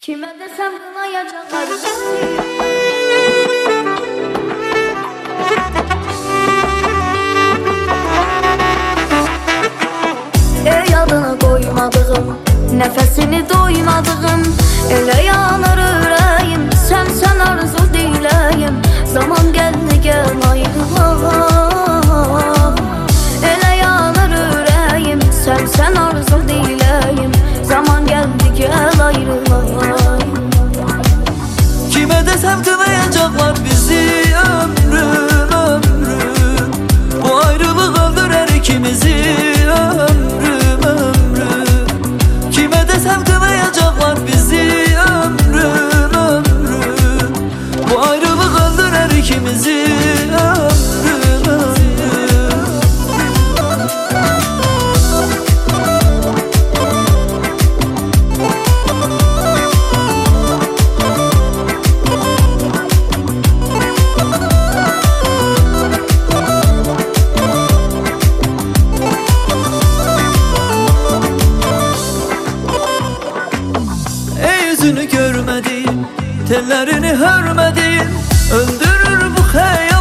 Kime desem kınayacaklar bizi. Ey adını koymadığım, nefesini doymadığım, ele yanır yüreğim, sen arzu dileyim. Zaman geldi gel ayrılalım. Ele yanır yüreğim, sen arzu dileyim. Zaman geldi gel ayrılalım. Kime desem kınayacaklar bizi, ömrüm ömrüm. Bu ayrılık öldürer ikimizi, ömrüm ömrüm. Kime desem kınayacaklar bizi, ömrüm ömrüm. Bu ayrılık öldürer ikimizi, ömrüm ömrüm. Yüzünü görmedim, tellerini hörmedim, öldürür bu hayal.